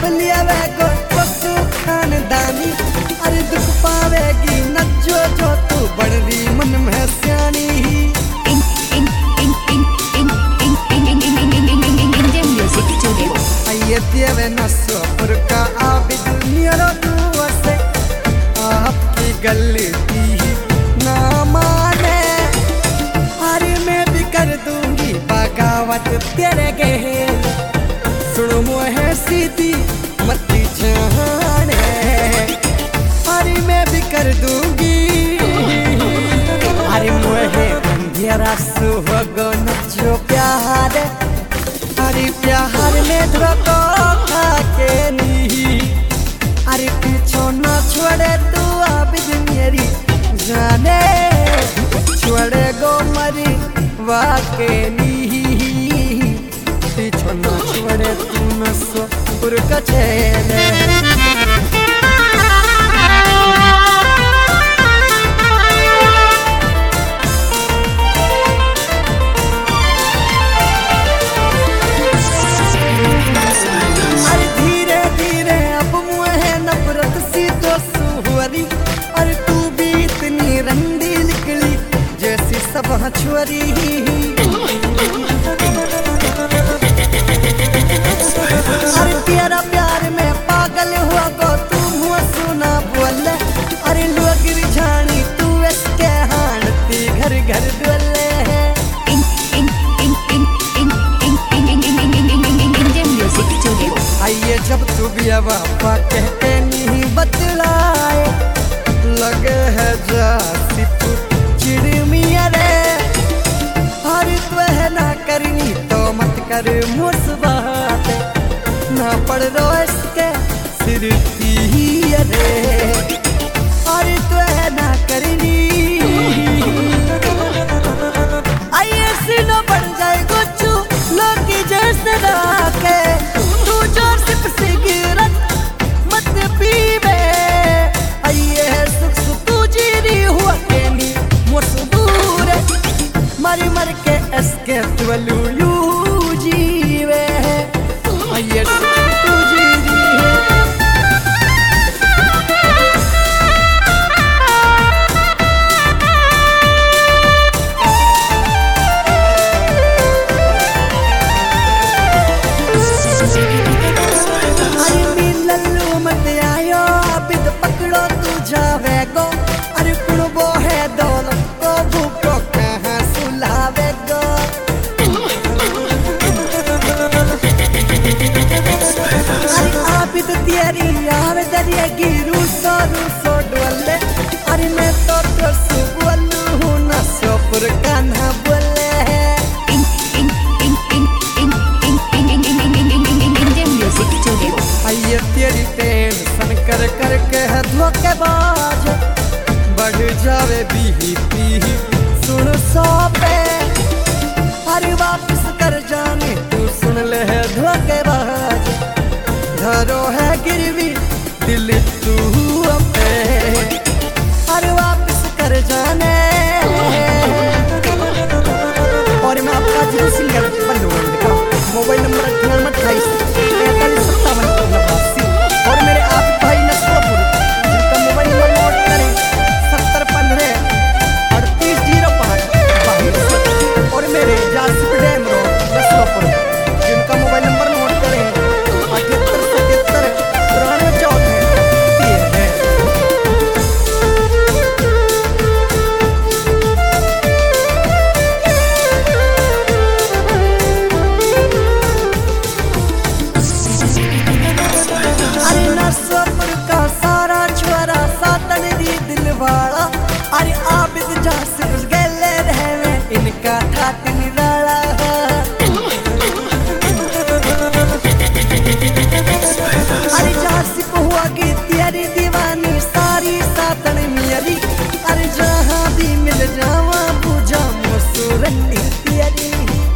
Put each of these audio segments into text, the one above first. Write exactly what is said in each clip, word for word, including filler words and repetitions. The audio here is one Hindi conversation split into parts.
बलिया वे गो पशु खानदानी। अरे दुख पावेगी न जो जो तू बड़ रही मन में सियानी। आइए तेरे नसोपुर का आबिद मेरा दुआ से आपकी गलती ना माने। अरे मैं भी कर दूंगी बगावत तेरे गहे। सुनो मोहे सीधी मत जाने। अरे मैं भी कर दूंगी। अरे मोहे अंधेरा सुहागो न जो प्यार। अरे प्यार में धोखा खा के नी। अरे पीछो न छोड़े तू आबिद मेरी जाने। छोड़े गो मरी वाके नी। पीछो न छोड़े तू न सो पुर कछेले। अरे तू भी इतनी रंडी निकली जैसी सब हछुआरी। अरे तेरा प्यार में पागल हुआ गो तू हुआ सुना बोले। अरे लोग रिझानी तू इसके हानती घर घर डोले। आइए जब तू भी बापा कहते नहीं बतलाए। लगे है जासी तू चिड़मिया रे। अरे तू है ना करनी तो मत कर मुस्बात। ना पड़ रो इसके सिर पी रे। अरे तू है ना करनी। आइए सीनो बढ़ जाए गुच्चू लोग की जैसे राके। तू जोर से सिगरेट मत पीवे। आइए सुख सुख तू जीरी हुआ केनी मुसबूर। मर मर के इसके तुलू यू जीवे। आइए सुख तू जीरी है। अरे कुड़बो है दौलत को भूखो कहाँ सुलावेगो। अरे आबिद तेरी यार दरिया की रूसो रूसो डोले। अरे मैं तो तो सुबोलू हूँ ना सोपुर का ना बोले। आइए तेरी टेंशन कर कर के है धोखेबाज। बढ़ जावे बीपी सुन सौ पे। अरे वापस कर जाने तू सुन ले है धोखेबाज। धरो है गिरवी दिल तू पे। अरे वापस कर जाने। और मैं आपका जीरो सिंगर बनूंगा। मोबाइल नंबर अठानवे अट्ठाईस पैंतालीस सत्तावन नवासी। और मेरे आप भाई नसोपुर जिनका मोबाइल नंबर नोट करें सत्तर पंद्रह अड़तीस जीरो पाँच बाईस। और मेरे जासिफ डैम रोड नसोपुर जिनका मोबाइल नंबर नोट करें अठहत्तर सतहत्तर तिरानवे चौदह तीन है। अरे आबिद जासिफ गले रहवे इनका ठाट निराला। अरे जासिफ हुआ की तेरी दीवानी सारी सातन मेरी। अरे जहाँ भी मिल जावा पूजा मुसुरनी तेरी।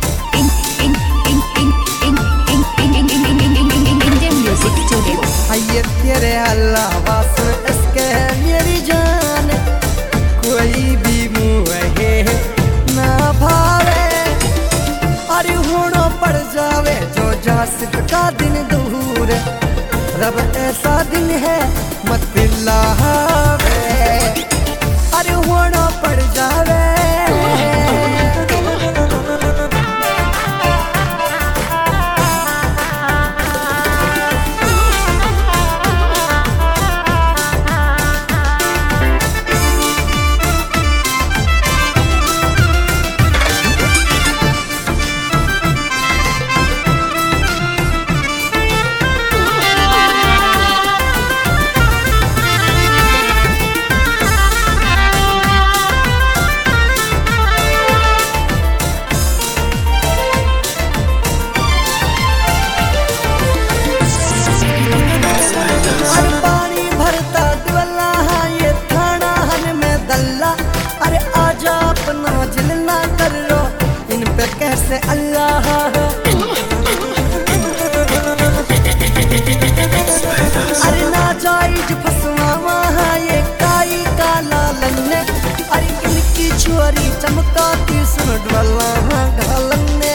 आइए तेरे अल्लाह वास इसके मेरी जान। कोई भी मुँह ना भावे। अरे होनो पड़ जावे जो जासिफ का दिन दूर। दिन है मत लावे, अरे होना पड़ जावे। कैसे अल्लाह अरे ना जायज फसवा ये काई काला लन्ने, अरे इनकी छुरी चमकाती सुन डवाला ढालने।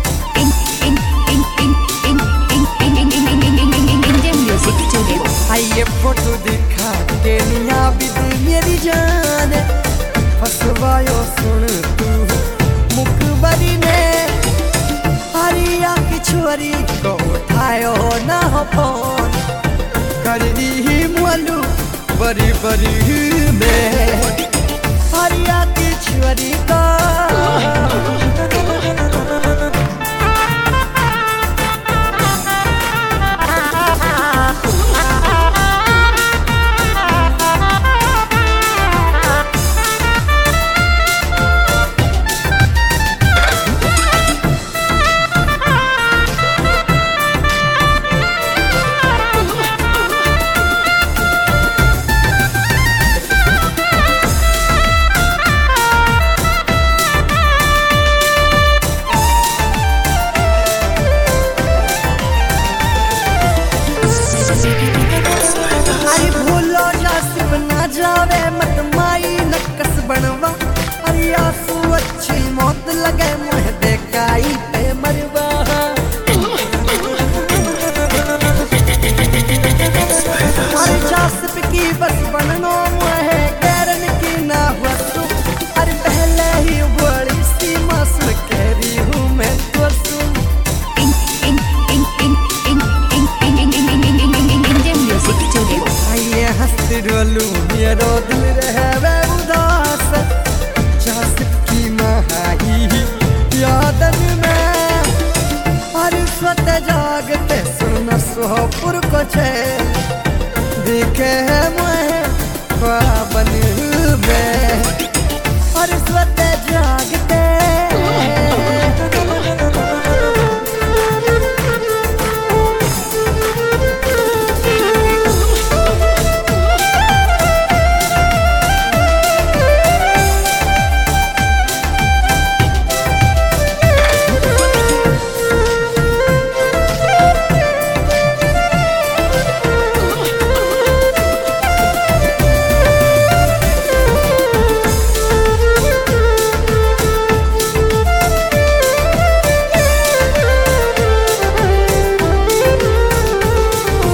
आइए फोटो दिखा के निया भी मेरी जान, फसवायो सुन तू मुखबरी ने, हरिया की छुरी को उठायो ना हो फोन, कर दी ही मुअलू बरी बरी में, हरिया की छुरी का जावे मत माई नक्कस बनवा, अरे आंसू अच्छी मौत लगे मुझे देखाई पे मरवा। अरे जासप की बस बननो मुझे गैरन की ना हुआ, अरे पहले ही बड़ी सी मासूम कह रही हूँ मैं तो सुन। आइए हंसते डोलू मेरो दिल रहे उदास, जासप की महाई यादन में, अरे स्वत जागते सुन सोपुर को छे देखे है मुझे ख्वाबन में, अरे स्वत जागते